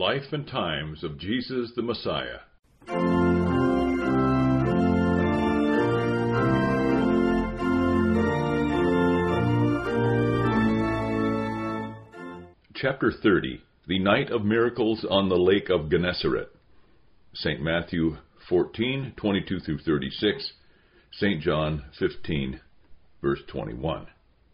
life and times of Jesus the Messiah. Chapter 30, the Night of Miracles on the Lake of Gennesaret. St. Matthew 14, 22 through 36, St. John 15, verse 21.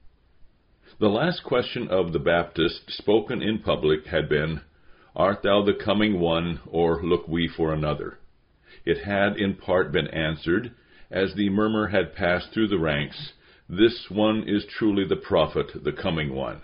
The last question of the Baptist spoken in public had been, "Art thou the coming one, or look we for another?" It had in part been answered, as the murmur had passed through the ranks, "This one is truly the prophet, the coming one."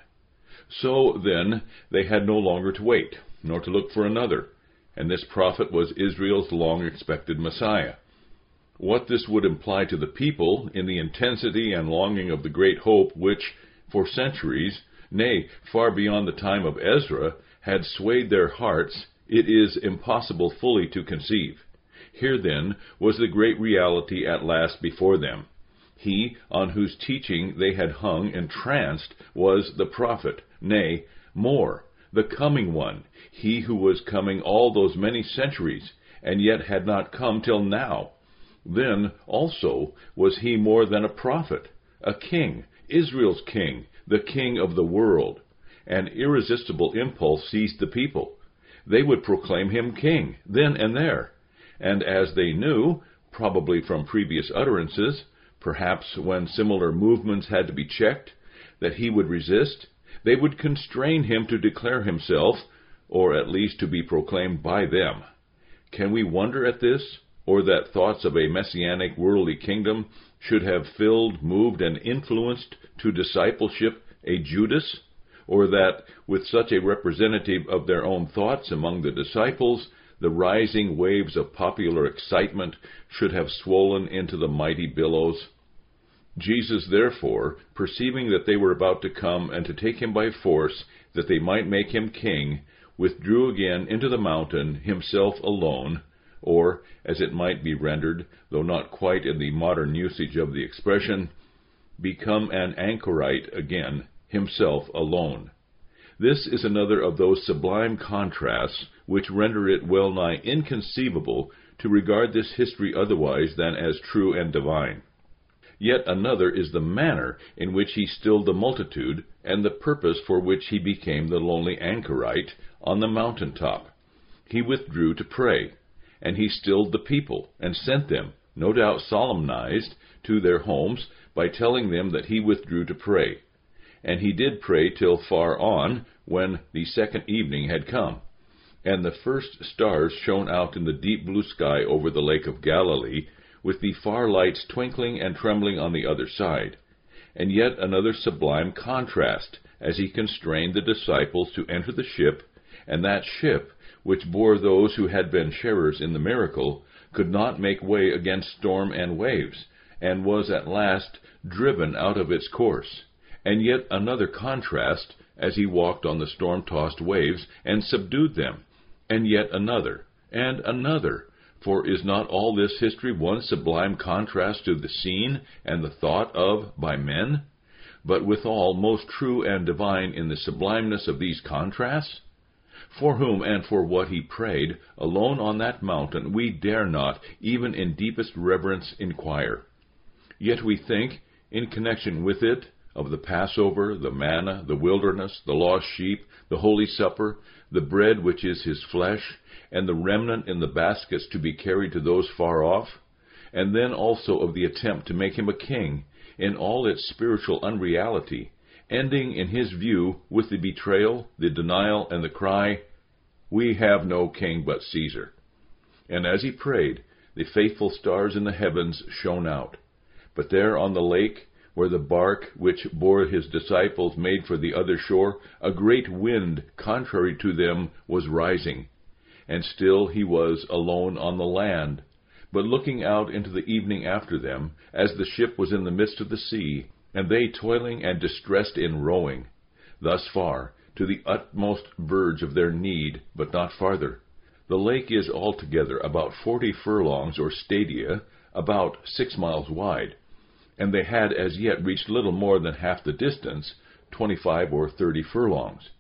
So, then, they had no longer to wait, nor to look for another, and this prophet was Israel's long-expected Messiah. What this would imply to the people, in the intensity and longing of the great hope which, for centuries, nay, far beyond the time of Ezra, had swayed their hearts, it is impossible fully to conceive. Here, then, was the great reality at last before them. He, on whose teaching they had hung entranced, was the prophet, nay, more, the coming one, he who was coming all those many centuries, and yet had not come till now. Then, also, was he more than a prophet, a king, Israel's king, the king of the world. An irresistible impulse seized the people. They would proclaim him king, then and there. And as they knew, probably from previous utterances, perhaps when similar movements had to be checked, that he would resist, they would constrain him to declare himself, or at least to be proclaimed by them. Can we wonder at this, or that thoughts of a messianic worldly kingdom should have filled, moved, and influenced to discipleship a Judas, or that, with such a representative of their own thoughts among the disciples, the rising waves of popular excitement should have swollen into the mighty billows? Jesus, therefore, perceiving that they were about to come and to take him by force, that they might make him king, withdrew again into the mountain, himself alone, or, as it might be rendered, though not quite in the modern usage of the expression, become an anchorite again, himself alone. This is another of those sublime contrasts which render it well nigh inconceivable to regard this history otherwise than as true and divine. Yet another is the manner in which he stilled the multitude, and the purpose for which he became the lonely anchorite on the mountain-top. He withdrew to pray, and he stilled the people, and sent them, no doubt solemnized, to their homes by telling them that he withdrew to pray. And he did pray till far on, when the second evening had come, and the first stars shone out in the deep blue sky over the lake of Galilee, with the far lights twinkling and trembling on the other side. And yet another sublime contrast, as he constrained the disciples to enter the ship, and that ship, which bore those who had been sharers in the miracle, could not make way against storm and waves, and was at last driven out of its course. And yet another contrast, as he walked on the storm-tossed waves and subdued them. And yet another, and another. For is not all this history one sublime contrast to the seen and the thought of by men, but withal most true and divine in the sublimeness of these contrasts? For whom and for what he prayed, alone on that mountain, we dare not, even in deepest reverence, inquire. Yet we think, in connection with it, of the Passover, the manna, the wilderness, the lost sheep, the Holy Supper, the bread which is his flesh, and the remnant in the baskets to be carried to those far off, and then also of the attempt to make him a king, in all its spiritual unreality, ending in his view with the betrayal, the denial, and the cry, "We have no king but Caesar." And as he prayed, the faithful stars in the heavens shone out. But there on the lake, where the bark which bore his disciples made for the other shore, a great wind, contrary to them, was rising. And still he was alone on the land. But looking out into the evening after them, as the ship was in the midst of the sea, and they toiling and distressed in rowing, thus far, to the utmost verge of their need, but not farther. The lake is altogether about 40 furlongs or stadia, about 6 miles wide, and they had as yet reached little more than half the distance, 25 or 30 furlongs.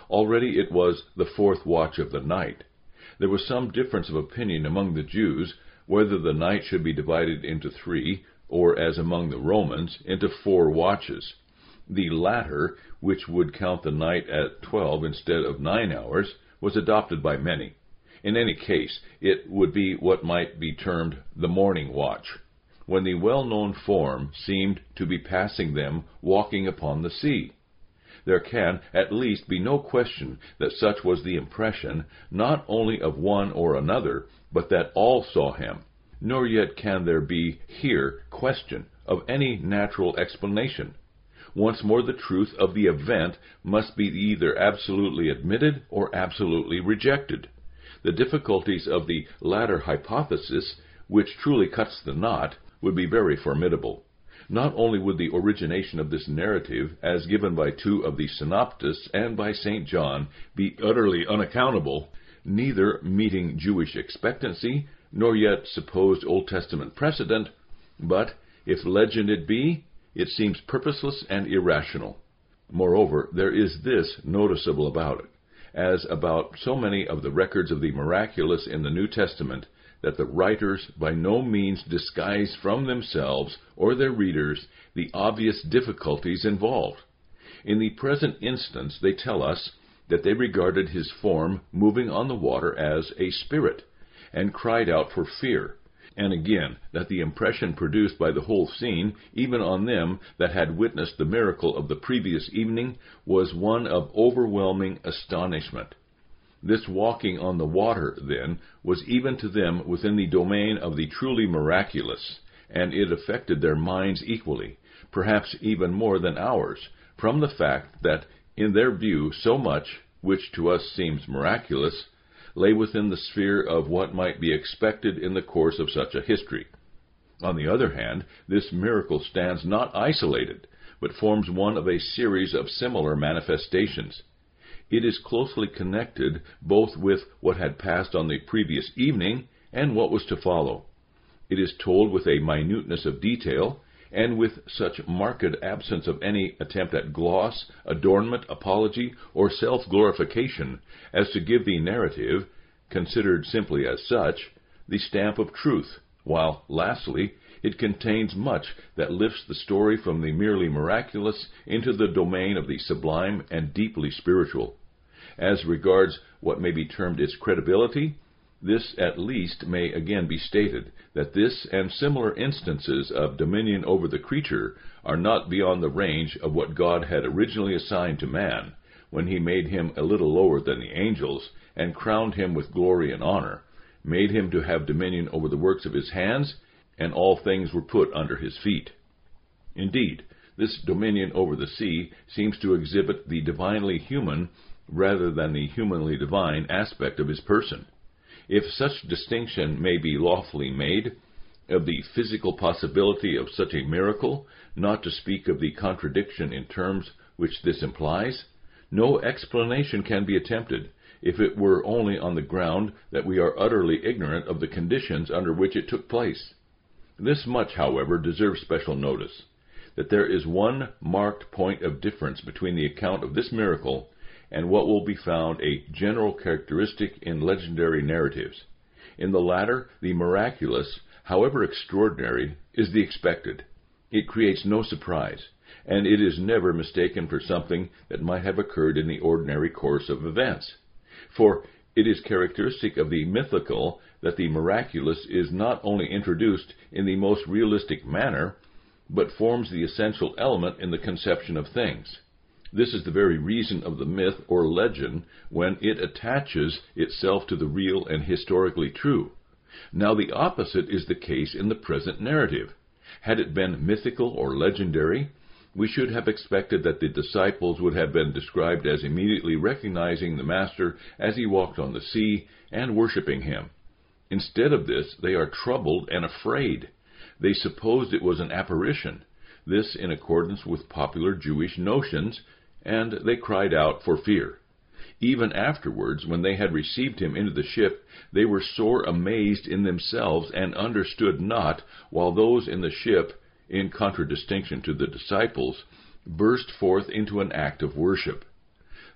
Already it was the fourth watch of the night. There was some difference of opinion among the Jews whether the night should be divided into 3, or, as among the Romans, into 4 watches. The latter, which would count the night at 12 instead of 9 hours, was adopted by many. In any case, it would be what might be termed the morning watch, when the well-known form seemed to be passing them walking upon the sea. There can, at least, be no question that such was the impression, not only of one or another, but that all saw him. Nor yet can there be here question of any natural explanation. Once more, the truth of the event must be either absolutely admitted or absolutely rejected. The difficulties of the latter hypothesis, which truly cuts the knot, would be very formidable. Not only would the origination of this narrative, as given by 2 of the synoptists and by St. John, be utterly unaccountable, neither meeting Jewish expectancy, nor yet supposed Old Testament precedent, but, if legend it be, it seems purposeless and irrational. Moreover, there is this noticeable about it, as about so many of the records of the miraculous in the New Testament, that the writers by no means disguise from themselves or their readers the obvious difficulties involved. In the present instance, they tell us that they regarded his form moving on the water as a spirit, and cried out for fear, and again that the impression produced by the whole scene, even on them that had witnessed the miracle of the previous evening, was one of overwhelming astonishment. This walking on the water, then, was even to them within the domain of the truly miraculous, and it affected their minds equally, perhaps even more than ours, from the fact that, in their view, so much, which to us seems miraculous, lay within the sphere of what might be expected in the course of such a history. On the other hand, this miracle stands not isolated, but forms one of a series of similar manifestations. It is closely connected both with what had passed on the previous evening and what was to follow. It is told with a minuteness of detail, and with such marked absence of any attempt at gloss, adornment, apology, or self-glorification, as to give the narrative, considered simply as such, the stamp of truth, while, lastly, it contains much that lifts the story from the merely miraculous into the domain of the sublime and deeply spiritual. As regards what may be termed its credibility, this at least may again be stated, that this and similar instances of dominion over the creature are not beyond the range of what God had originally assigned to man, when he made him a little lower than the angels, and crowned him with glory and honor, made him to have dominion over the works of his hands, and all things were put under his feet. Indeed, this dominion over the sea seems to exhibit the divinely human, rather than the humanly divine, aspect of his person. If such distinction may be lawfully made, of the physical possibility of such a miracle, not to speak of the contradiction in terms which this implies, no explanation can be attempted, if it were only on the ground that we are utterly ignorant of the conditions under which it took place. This much, however, deserves special notice, that there is one marked point of difference between the account of this miracle and what will be found a general characteristic in legendary narratives. In the latter, the miraculous, however extraordinary, is the expected. It creates no surprise, and it is never mistaken for something that might have occurred in the ordinary course of events. For it is characteristic of the mythical that the miraculous is not only introduced in the most realistic manner, but forms the essential element in the conception of things. This is the very reason of the myth or legend when it attaches itself to the real and historically true. Now the opposite is the case in the present narrative. Had it been mythical or legendary, we should have expected that the disciples would have been described as immediately recognizing the Master as he walked on the sea and worshiping him. Instead of this, they are troubled and afraid. They supposed it was an apparition, this in accordance with popular Jewish notions, and they cried out for fear. Even afterwards, when they had received him into the ship, they were sore amazed in themselves, and understood not, while those in the ship, in contradistinction to the disciples, burst forth into an act of worship.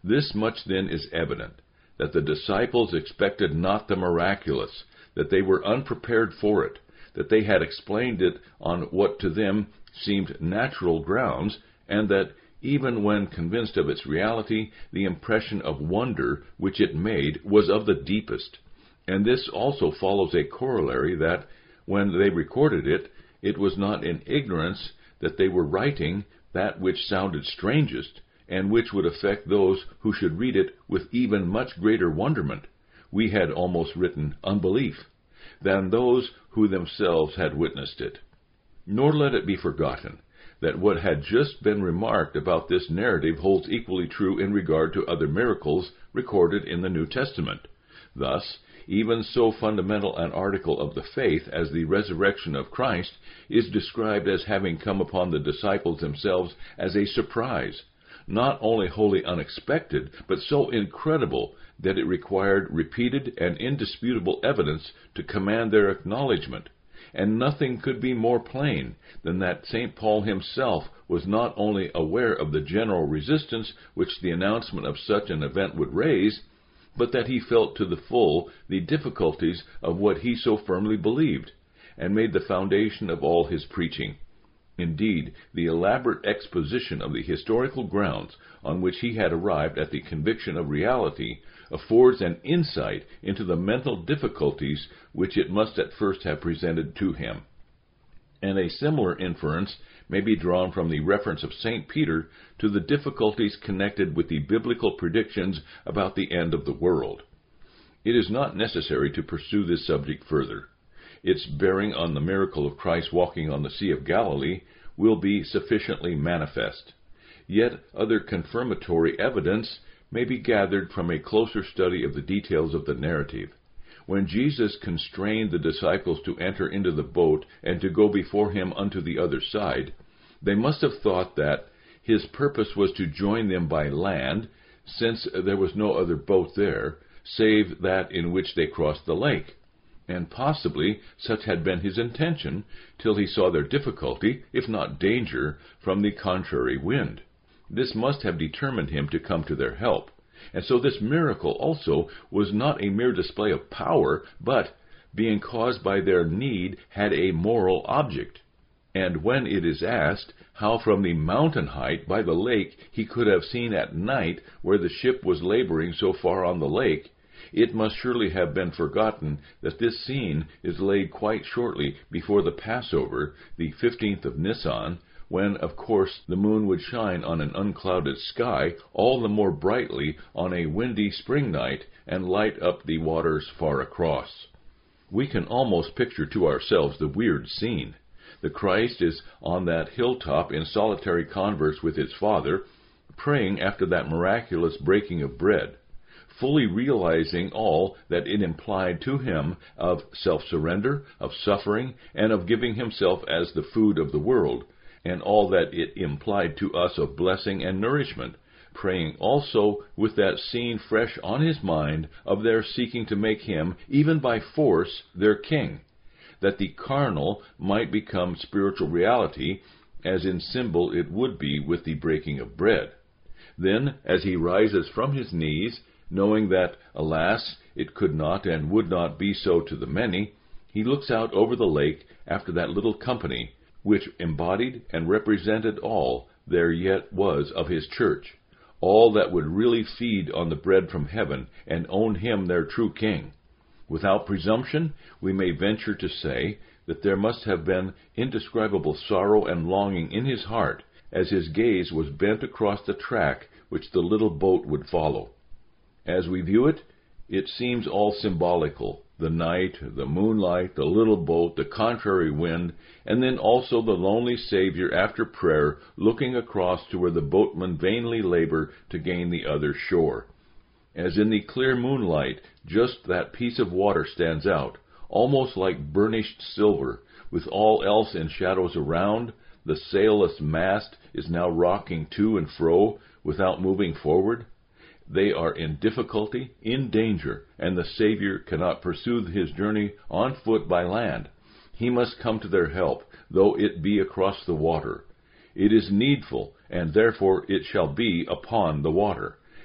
This much then is evident, that the disciples expected not the miraculous, that they were unprepared for it, that they had explained it on what to them seemed natural grounds, and that even when convinced of its reality, the impression of wonder which it made was of the deepest. And this also follows a corollary that, when they recorded it, it was not in ignorance that they were writing that which sounded strangest, and which would affect those who should read it with even much greater wonderment. We had almost written unbelief, than those who themselves had witnessed it. Nor let it be forgotten that what had just been remarked about this narrative holds equally true in regard to other miracles recorded in the New Testament. Thus, even so fundamental an article of the faith as the resurrection of Christ is described as having come upon the disciples themselves as a surprise, not only wholly unexpected, but so incredible that it required repeated and indisputable evidence to command their acknowledgment. And nothing could be more plain than that St. Paul himself was not only aware of the general resistance which the announcement of such an event would raise, but that he felt to the full the difficulties of what he so firmly believed, and made the foundation of all his preaching. Indeed, the elaborate exposition of the historical grounds on which he had arrived at the conviction of reality affords an insight into the mental difficulties which it must at first have presented to him. And a similar inference may be drawn from the reference of St. Peter to the difficulties connected with the biblical predictions about the end of the world. It is not necessary to pursue this subject further. Its bearing on the miracle of Christ walking on the Sea of Galilee will be sufficiently manifest. Yet other confirmatory evidence may be gathered from a closer study of the details of the narrative. When Jesus constrained the disciples to enter into the boat and to go before him unto the other side, they must have thought that his purpose was to join them by land, since there was no other boat there, save that in which they crossed the lake. And possibly such had been his intention, till he saw their difficulty, if not danger, from the contrary wind. This must have determined him to come to their help. And so this miracle also was not a mere display of power, but, being caused by their need, had a moral object. And when it is asked how from the mountain height by the lake he could have seen at night where the ship was laboring so far on the lake, it must surely have been forgotten that this scene is laid quite shortly before the Passover, the 15th of Nisan, when, of course, the moon would shine on an unclouded sky all the more brightly on a windy spring night and light up the waters far across. We can almost picture to ourselves the weird scene. The Christ is on that hilltop in solitary converse with his Father, praying after that miraculous breaking of bread, fully realizing all that it implied to him of self-surrender, of suffering, and of giving himself as the food of the world, and all that it implied to us of blessing and nourishment, praying also with that scene fresh on his mind of their seeking to make him, even by force, their king, that the carnal might become spiritual reality, as in symbol it would be with the breaking of bread. Then, as he rises from his knees, knowing that, alas, it could not and would not be so to the many, he looks out over the lake after that little company, which embodied and represented all there yet was of his church, all that would really feed on the bread from heaven and own him their true king. Without presumption, we may venture to say that there must have been indescribable sorrow and longing in his heart as his gaze was bent across the track which the little boat would follow. As we view it, it seems all symbolical. The night, the moonlight, the little boat, the contrary wind, and then also the lonely Savior after prayer looking across to where the boatmen vainly labor to gain the other shore. As in the clear moonlight, just that piece of water stands out, almost like burnished silver, with all else in shadows around. The sailless mast is now rocking to and fro without moving forward. They are in difficulty, in danger, and the Savior cannot pursue his journey on foot by land. He must come to their help, though it be across the water. It is needful, and therefore it shall be upon the water.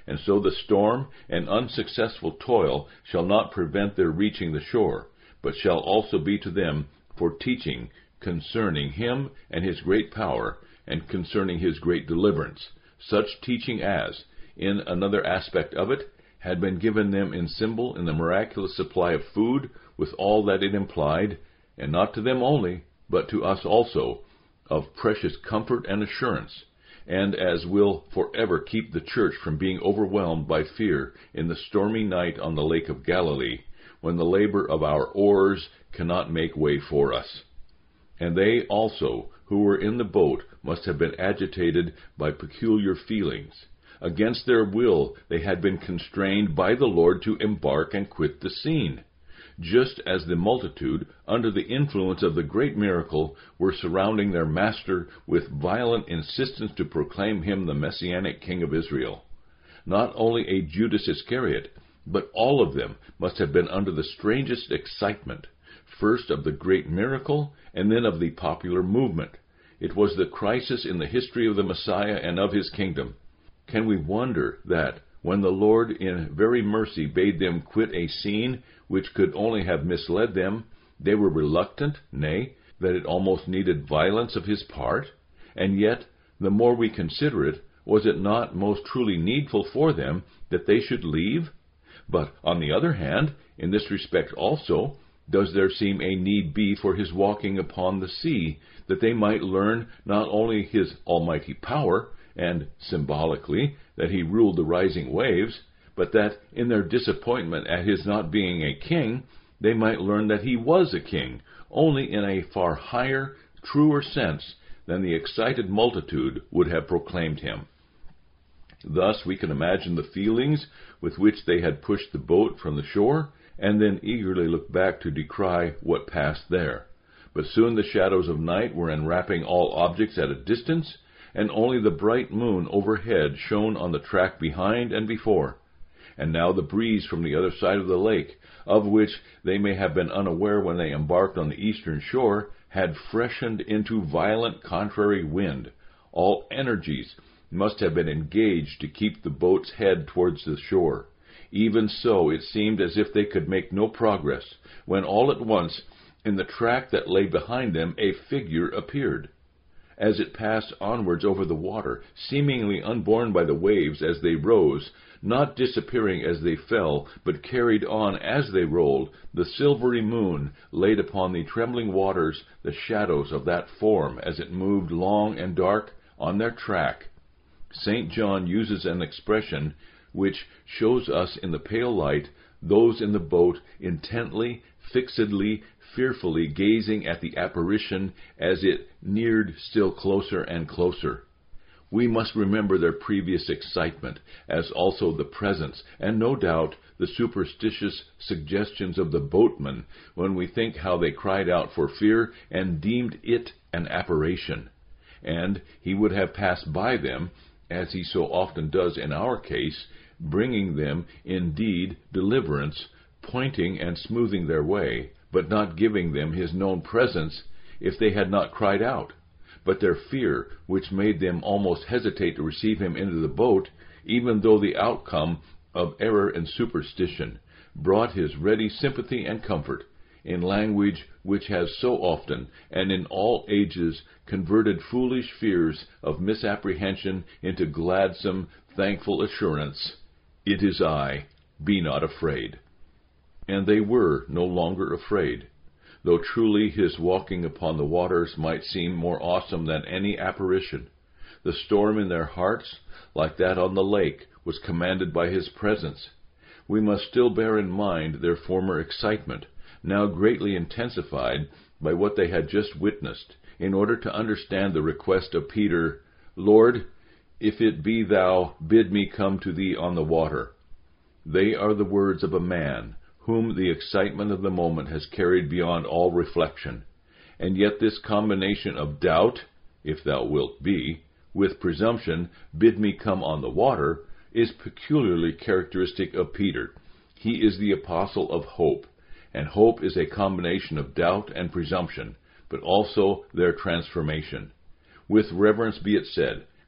and so the storm and unsuccessful toil shall not prevent their reaching the shore, but shall also be to them for teaching concerning him and his great power, and concerning his great deliverance, such teaching as, in another aspect of it, had been given them in symbol in the miraculous supply of food, with all that it implied, and not to them only, but to us also, of precious comfort and assurance, and as will forever keep the church from being overwhelmed by fear in the stormy night on the lake of Galilee, when the labor of our oars cannot make way for us. And they also, who were in the boat, must have been agitated by peculiar feelings. Against their will they had been constrained by the Lord to embark and quit the scene, just as the multitude, under the influence of the great miracle, were surrounding their Master with violent insistence to proclaim him the Messianic King of Israel. Not only a Judas Iscariot, but all of them must have been under the strangest excitement, first of the great miracle, and then of the popular movement. It was the crisis in the history of the Messiah and of his kingdom. Can we wonder that, when the Lord in very mercy bade them quit a scene which could only have misled them, they were reluctant, nay, that it almost needed violence of his part? And yet, the more we consider it, was it not most truly needful for them that they should leave? But, on the other hand, in this respect also, does there seem a need be for his walking upon the sea, that they might learn not only his almighty power, and, symbolically, that he ruled the rising waves, but that, in their disappointment at his not being a king, they might learn that he was a king, only in a far higher, truer sense than the excited multitude would have proclaimed him. Thus we can imagine the feelings with which they had pushed the boat from the shore, and then eagerly looked back to decry what passed there. But soon the shadows of night were enwrapping all objects at a distance, and only the bright moon overhead shone on the track behind and before. And now the breeze from the other side of the lake, of which they may have been unaware when they embarked on the eastern shore, had freshened into violent contrary wind. All energies must have been engaged to keep the boat's head towards the shore. Even so, it seemed as if they could make no progress, when all at once, in the track that lay behind them, a figure appeared. As it passed onwards over the water, seemingly unborne by the waves as they rose, not disappearing as they fell, but carried on as they rolled, the silvery moon laid upon the trembling waters the shadows of that form as it moved long and dark on their track. St. John uses an expression which shows us in the pale light those in the boat intently, fixedly, fearfully gazing at the apparition as it neared still closer and closer. We must remember their previous excitement, as also the presence, and no doubt the superstitious suggestions of the boatmen, when we think how they cried out for fear and deemed it an apparition. And he would have passed by them, as he so often does in our case, bringing them, indeed, deliverance, pointing and smoothing their way, but not giving them his known presence, if they had not cried out. But their fear, which made them almost hesitate to receive him into the boat, even though the outcome of error and superstition, brought his ready sympathy and comfort, in language which has so often, and in all ages, converted foolish fears of misapprehension into gladsome, thankful assurance, "It is I, be not afraid." And they were no longer afraid, though truly his walking upon the waters might seem more awesome than any apparition. The storm in their hearts, like that on the lake, was commanded by his presence. We must still bear in mind their former excitement, now greatly intensified by what they had just witnessed, in order to understand the request of Peter, "Lord, if it be thou, bid me come to thee on the water." They are the words of a man whom the excitement of the moment has carried beyond all reflection. And yet this combination of doubt, "if thou wilt be," with presumption, "bid me come on the water," is peculiarly characteristic of Peter. He is the apostle of hope, and hope is a combination of doubt and presumption, but also their transformation. With reverence be it said,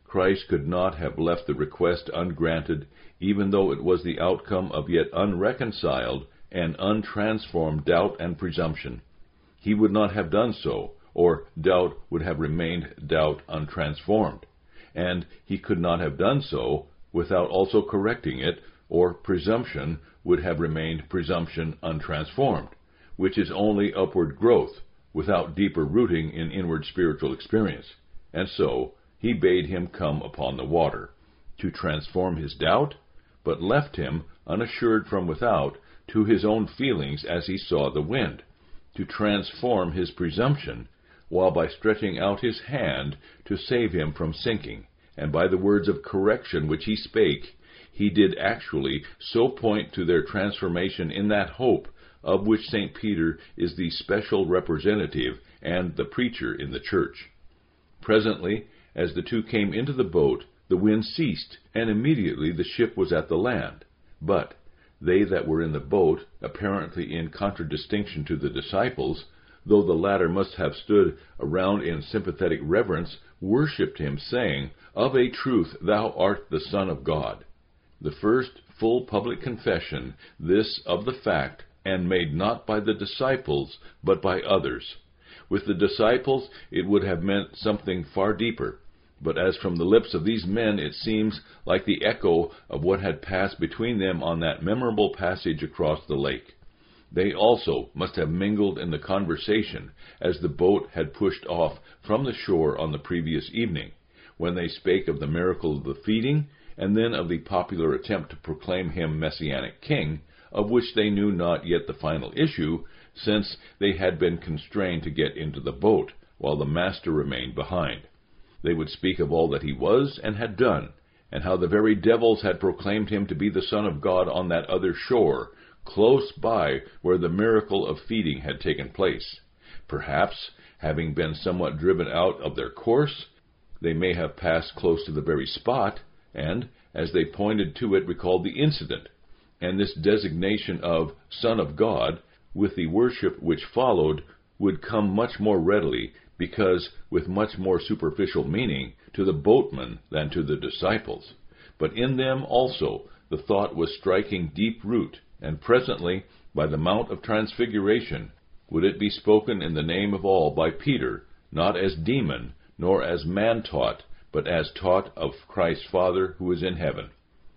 Christ could not have left the request ungranted, even though it was the outcome of yet unreconciled and untransformed doubt and presumption. He would not have done so, or doubt would have remained doubt untransformed. And he could not have done so without also correcting it, or presumption would have remained presumption untransformed, which is only upward growth, without deeper rooting in inward spiritual experience. And so he bade him come upon the water, to transform his doubt, but left him unassured from without to his own feelings as he saw the wind, to transform his presumption, while by stretching out his hand to save him from sinking, and by the words of correction which he spake, he did actually so point to their transformation in that hope, of which St. Peter is the special representative and the preacher in the church. Presently, as the two came into the boat, the wind ceased, and immediately the ship was at the land. But they that were in the boat, apparently in contradistinction to the disciples, though the latter must have stood around in sympathetic reverence, worshipped him, saying, Of a truth thou art the Son of God. The first full public confession, this of the fact, and made not by the disciples, but by others. With the disciples it would have meant something far deeper, but as from the lips of these men it seems like the echo of what had passed between them on that memorable passage across the lake. They also must have mingled in the conversation as the boat had pushed off from the shore on the previous evening, when they spake of the miracle of the feeding, and then of the popular attempt to proclaim him Messianic King, of which they knew not yet the final issue, since they had been constrained to get into the boat, while the Master remained behind. They would speak of all that he was and had done, and how the very devils had proclaimed him to be the Son of God on that other shore, close by where the miracle of feeding had taken place. Perhaps, having been somewhat driven out of their course, they may have passed close to the very spot, and, as they pointed to it, recalled the incident, and this designation of Son of God, with the worship which followed, would come much more readily, because with much more superficial meaning, to the boatmen than to the disciples. But in them also the thought was striking deep root, and presently, by the Mount of Transfiguration, would it be spoken in the name of all by Peter, not as demon, nor as man taught, but as taught of Christ's Father who is in heaven.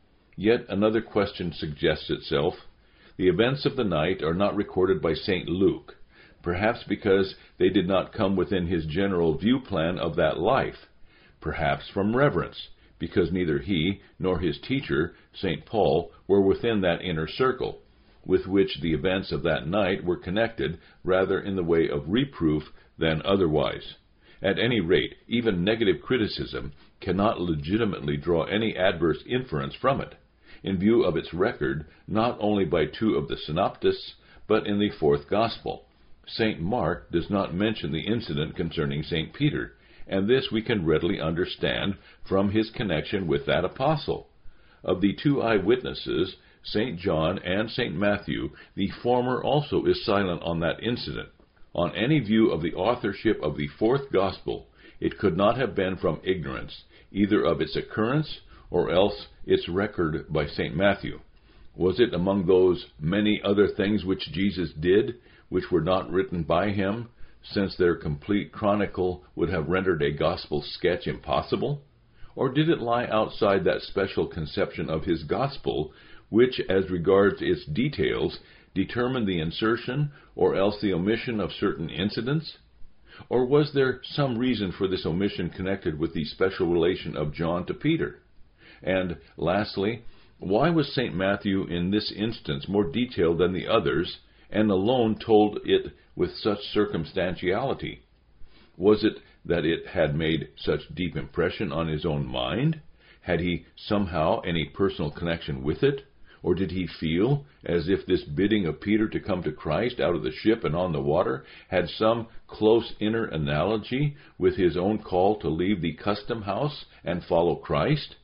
Yet another question suggests itself. The events of the night are not recorded by St. Luke, perhaps because they did not come within his general view plan of that life, perhaps from reverence, because neither he nor his teacher, St. Paul, were within that inner circle, with which the events of that night were connected rather in the way of reproof than otherwise. At any rate, even negative criticism cannot legitimately draw any adverse inference from it, in view of its record not only by two of the synoptists, but in the fourth Gospel. St. Mark does not mention the incident concerning St. Peter, and this we can readily understand from his connection with that apostle. Of the two eyewitnesses, St. John and St. Matthew, the former also is silent on that incident. On any view of the authorship of the fourth Gospel, it could not have been from ignorance, either of its occurrence or else its record by St. Matthew. Was it among those many other things which Jesus did, which were not written by him, since their complete chronicle would have rendered a gospel sketch impossible? Or did it lie outside that special conception of his gospel, which, as regards its details, determined the insertion or else the omission of certain incidents? Or was there some reason for this omission connected with the special relation of John to Peter? And, lastly, why was St. Matthew in this instance more detailed than the others, and alone told it with such circumstantiality? Was it that it had made such deep impression on his own mind? Had he somehow any personal connection with it? Or did he feel as if this bidding of Peter to come to Christ out of the ship and on the water had some close inner analogy with his own call to leave the custom house and follow Christ?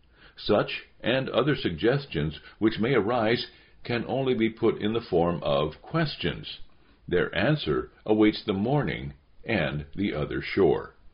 Such and other suggestions which may arise can only be put in the form of questions. Their answer awaits the morning and the other shore.